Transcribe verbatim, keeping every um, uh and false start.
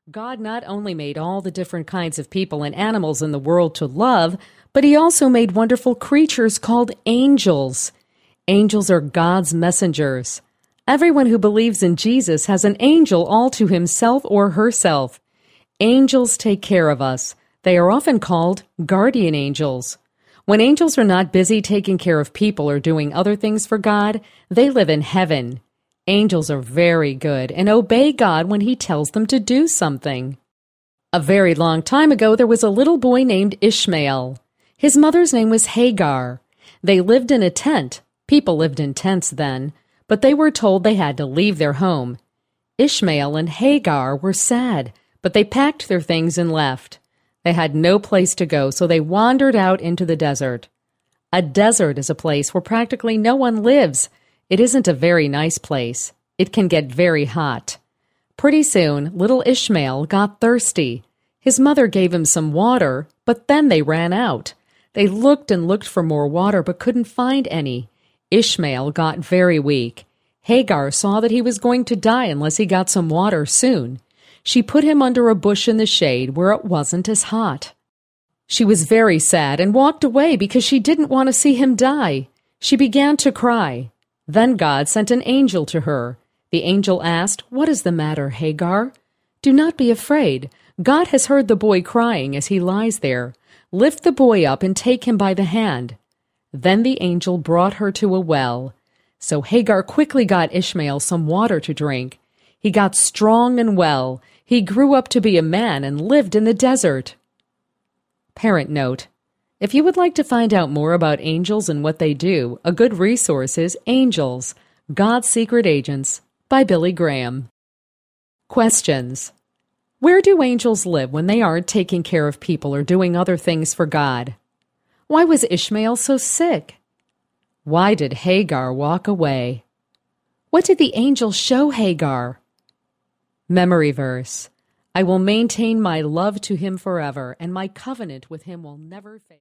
God not only made all the different kinds of people and animals in the world to love, but he also made wonderful creatures called angels. Angels are God's messengers. Everyone who believes in Jesus has an angel all to himself or herself. Angels take care of us. They are often called guardian angels. When angels are not busy taking care of people or doing other things for God, they live in heaven. Angels are very good and obey God when he tells them to do something. A very long time ago, there was a little boy named Ishmael. His mother's name was Hagar. They lived in a tent. People lived in tents then, but they were told they had to leave their home. Ishmael and Hagar were sad, but they packed their things and left. They had no place to go, so they wandered out into the desert. A desert is a place where practically no one lives. It isn't a very nice place. It can get very hot. Pretty soon, little Ishmael got thirsty. His mother gave him some water, but then they ran out. They looked and looked for more water, but couldn't find any. Ishmael got very weak. Hagar saw that he was going to die unless he got some water soon. She put him under a bush in the shade where it wasn't as hot. She was very sad and walked away because she didn't want to see him die. She began to cry. Then God sent an angel to her. The angel asked, "What is the matter, Hagar?" "Do not be afraid. God has heard the boy crying as he lies there. Lift the boy up and take him by the hand." Then the angel brought her to a well. So Hagar quickly got Ishmael some water to drink. He got strong and well. He grew up to be a man and lived in the desert. Parent note: if you would like to find out more about angels and what they do, a good resource is Angels, God's Secret Agents by Billy Graham. Questions: where do angels live when they aren't taking care of people or doing other things for God? Why was Ishmael so sick? Why did Hagar walk away? What did the angel show Hagar? Memory verse: I will maintain my love to him forever, and my covenant with him will never fail.